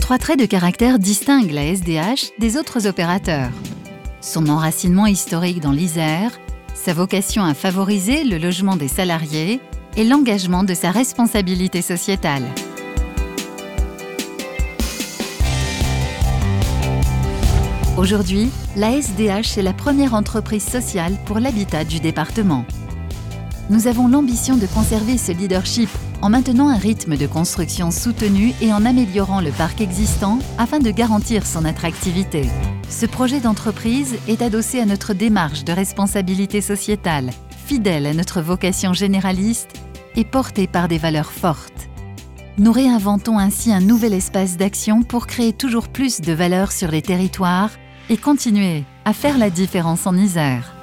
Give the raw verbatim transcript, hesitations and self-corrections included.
Trois traits de caractère distinguent la S D H des autres opérateurs. Son enracinement historique dans l'Isère, sa vocation à favoriser le logement des salariés et l'engagement de sa responsabilité sociétale. Aujourd'hui, la S D H est la première entreprise sociale pour l'habitat du département. Nous avons l'ambition de conserver ce leadership en maintenant un rythme de construction soutenu et en améliorant le parc existant afin de garantir son attractivité. Ce projet d'entreprise est adossé à notre démarche de responsabilité sociétale, fidèle à notre vocation généraliste et porté par des valeurs fortes. Nous réinventons ainsi un nouvel espace d'action pour créer toujours plus de valeur sur les territoires et continuer à faire la différence en Isère.